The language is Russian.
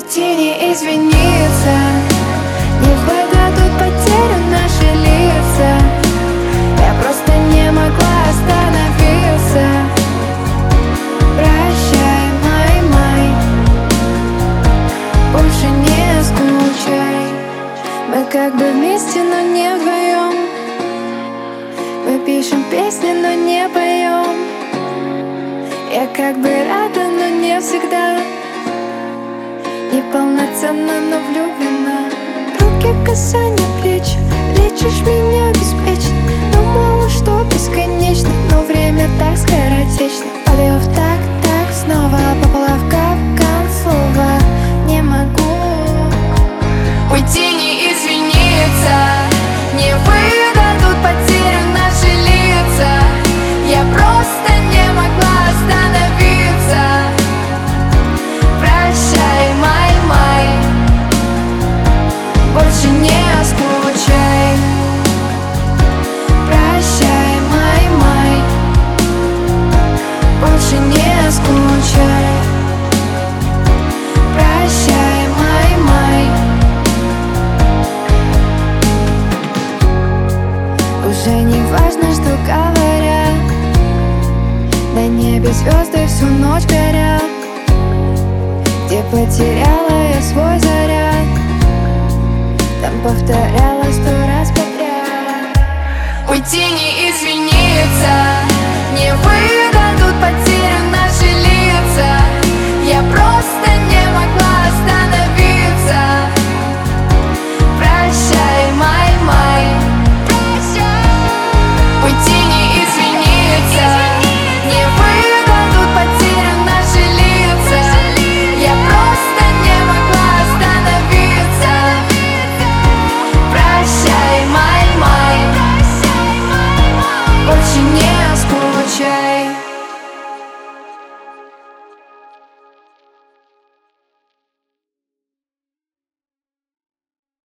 Уйти, не извиниться, не выдадут потерю наши лица. Я просто не могла остановиться. Прощай, май, больше не скучай. Мы как бы вместе, но не вдвоем. Мы пишем песни, но не поем. Я как бы рада, но не всегда. Неполноценно, но влюблена. Руки, касания плеч, лечишь меня беспечно. Но мало что бесконечно, но время так скоротечно. Падаю в так, снова попала в капкан слова. Не могу уйти, не извиниться, не выдадут потерю наши лица. Я просто не могла остановиться. Прощай, май, больше не скучай. Прощай, май, больше не скучай. Прощай, май, уже не важно, что говорят. На небе звезды всю ночь горят. Где потеряла я свой заряд, там повторяла 100 раз подряд. Уйти, не извиниться,